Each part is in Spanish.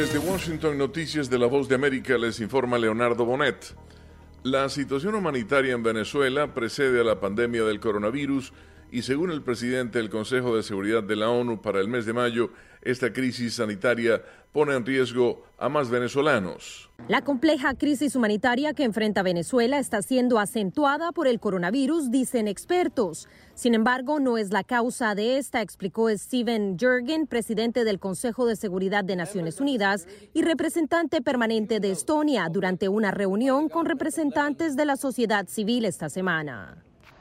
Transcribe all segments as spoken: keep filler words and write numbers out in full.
Desde Washington, Noticias de la Voz de América, les informa Leonardo Bonet. La situación humanitaria en Venezuela precede a la pandemia del coronavirus y según el presidente del Consejo de Seguridad de la ONU para el mes de mayo, esta crisis sanitaria pone en riesgo a más venezolanos. La compleja crisis humanitaria que enfrenta Venezuela está siendo acentuada por el coronavirus, dicen expertos. Sin embargo, no es la causa de esta, explicó Stephen Jurgen, presidente del Consejo de Seguridad de Naciones Unidas y representante permanente de Estonia, durante una reunión con representantes de la sociedad civil esta semana.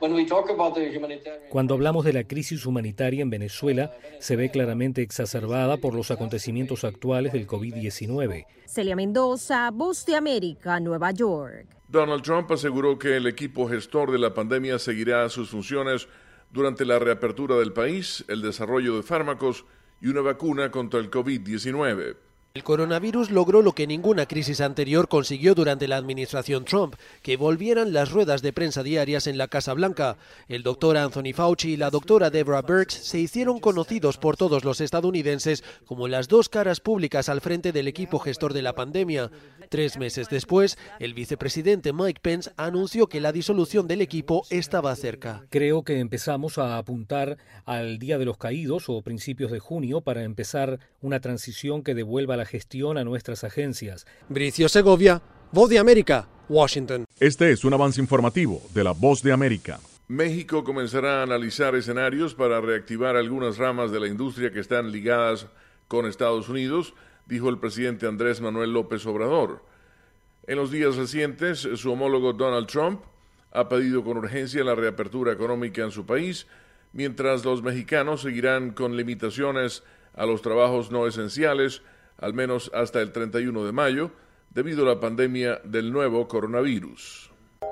Cuando hablamos de la crisis humanitaria en Venezuela, se ve claramente exacerbada por los acontecimientos actuales del COVID diecinueve. Celia Mendoza, Voz de América, Nueva York. Donald Trump aseguró que el equipo gestor de la pandemia seguirá sus funciones durante la reapertura del país, el desarrollo de fármacos y una vacuna contra el COVID diecinueve. El coronavirus logró lo que ninguna crisis anterior consiguió durante la administración Trump, que volvieran las ruedas de prensa diarias en la Casa Blanca. El doctor Anthony Fauci y la doctora Deborah Birx se hicieron conocidos por todos los estadounidenses como las dos caras públicas al frente del equipo gestor de la pandemia. Tres meses después, el vicepresidente Mike Pence anunció que la disolución del equipo estaba cerca. Creo que empezamos a apuntar al Día de los Caídos o principios de junio para empezar una transición que devuelva la gestión a nuestras agencias. Bricio Segovia, Voz de América, Washington. Este es un avance informativo de la Voz de América. México comenzará a analizar escenarios para reactivar algunas ramas de la industria que están ligadas con Estados Unidos, dijo el presidente Andrés Manuel López Obrador. En los días recientes, su homólogo Donald Trump ha pedido con urgencia la reapertura económica en su país, mientras los mexicanos seguirán con limitaciones a los trabajos no esenciales, al menos hasta el treinta y uno de mayo, debido a la pandemia del nuevo coronavirus.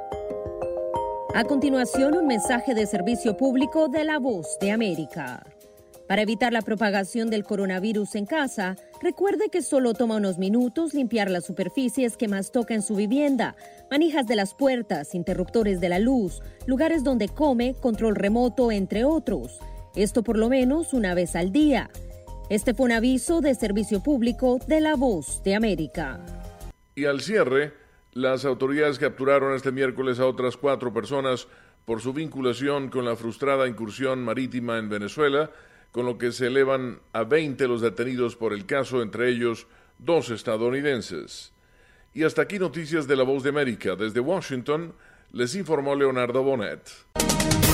A continuación, un mensaje de servicio público de la Voz de América. Para evitar la propagación del coronavirus en casa, recuerde que solo toma unos minutos limpiar las superficies que más toca en su vivienda, manijas de las puertas, interruptores de la luz, lugares donde come, control remoto, entre otros. Esto por lo menos una vez al día. Este fue un aviso de servicio público de la Voz de América. Y al cierre, las autoridades capturaron este miércoles a otras cuatro personas por su vinculación con la frustrada incursión marítima en Venezuela, con lo que se elevan a veinte los detenidos por el caso, entre ellos dos estadounidenses. Y hasta aquí Noticias de la Voz de América. Desde Washington, les informó Leonardo Bonet.